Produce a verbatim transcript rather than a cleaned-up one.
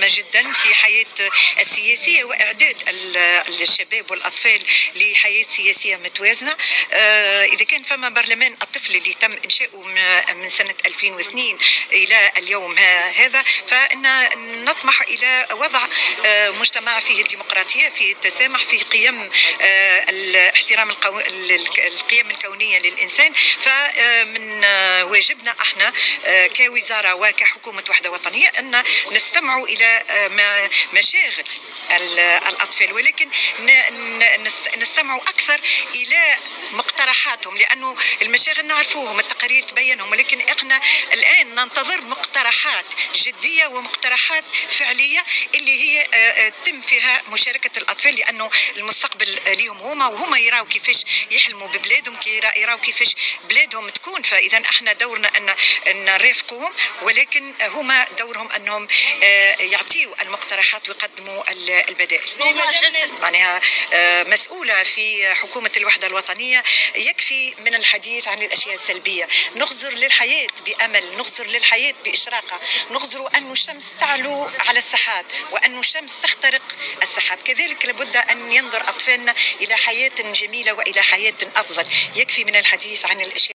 هامة جدا في حياة السياسية وإعداد الشباب والأطفال لحياة سياسية متوازنة. إذا كان فما برلمان الطفل اللي تم إنشاؤه من سنة ألفين واثنين إلى اليوم هذا، فإن نطمح إلى وضع مجتمع فيه الديمقراطية، فيه التسامح، فيه قيم احترام القيم الكونية للإنسان. فمن واجبنا احنا كوزارة وكحكومة وحدة وطنية أن نستمعوا إلى مشاغل الأطفال، ولكن نستمعوا أكثر إلى مقترحاتهم، لأنه المشاغل نعرفوهم، التقارير تبينهم، ولكن احنا الآن ننتظر مقترحات جدية ومقترحات فعلية اللي هي تم فيها مشاركة الأطفال، لأنه المستقبل ليهم هما، وهما يراو كيفاش يحلموا ببلادهم، يراو كيفاش بلادهم تكون. فإذا احنا دورنا أن نرافقوهم، ولكن هما دورهم أنهم يعطيوا المقترحات ويقدموا البدائل. معناها مسؤولة في حكومة الوحدة الوطنية يكفي من الحديث عن الأشياء السلبية، نغزر للحياة بأمل، نغزر للحياة بإشراقة، نغزر أن الشمس تعلو على السحاب وأن الشمس تخترق السحاب. كذلك لابد أن ينظر أطفالنا إلى حياة جميلة وإلى حياة أفضل. يكفي من الحديث عن الأشياء